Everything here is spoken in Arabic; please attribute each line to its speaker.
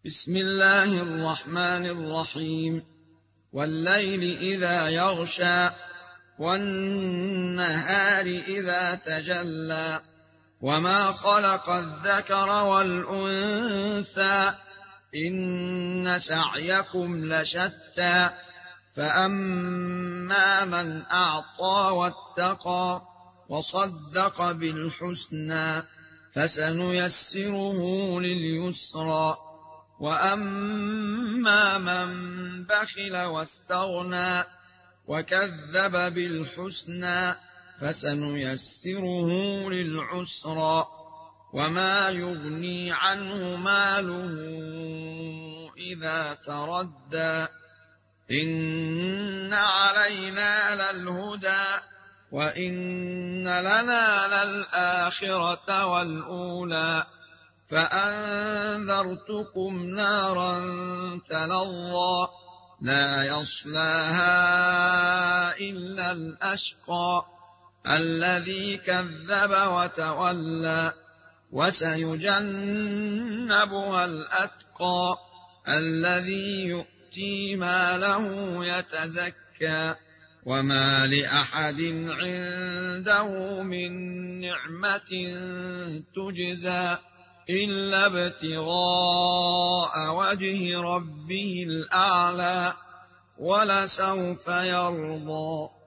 Speaker 1: بسم الله الرحمن الرحيم. والليل إذا يغشى والنهار إذا تجلى وما خلق الذكر والأنثى إن سعيكم لشتى فأما من أعطى واتقى وصدق بالحسنى فسنيسره لليسرى وأما من بخل واستغنى وكذب بالحسنى فسنيسره للعسرى وما يغني عنه ماله إذا تردى إن علينا للهدى وإن لنا للآخرة والأولى فأنذرتكم نارا تلظى لا يصلاها إلا الأشقى الذي كذب وتولى وسيجنبها الأتقى الذي يؤتي ماله يتزكى وما لأحد عنده من نعمة تجزى إلا ابتغاء وجه ربه الأعلى ولسوف يرضى.